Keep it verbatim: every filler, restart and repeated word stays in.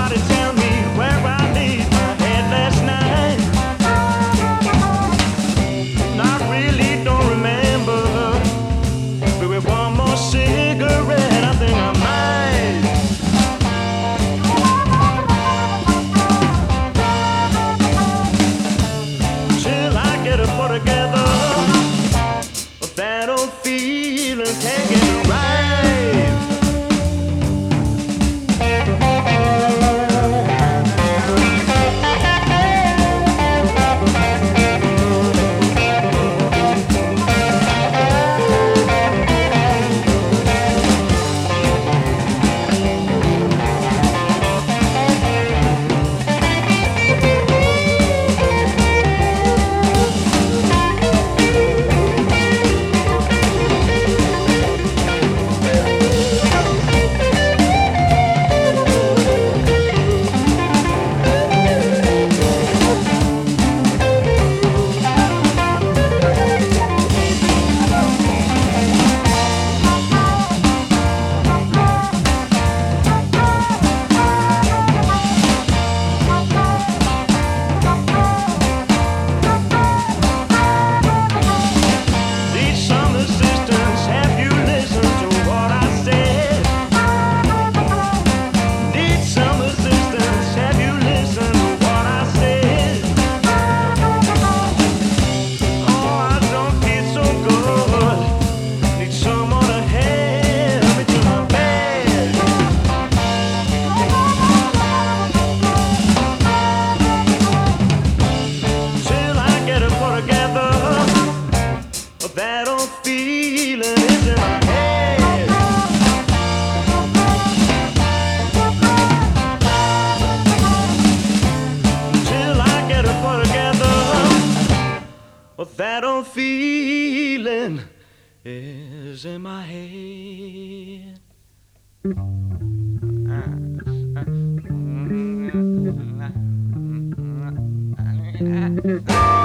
Somebody tell me where I laid my head last night. And I really don't remember. Maybe one more cigarette, I think I might. Till I get it put together. That old feeling can't get it right. That old feeling is in my head. Till I get it put together. That old feeling is in my head. Ah, ah, ah, ah, ah, ah.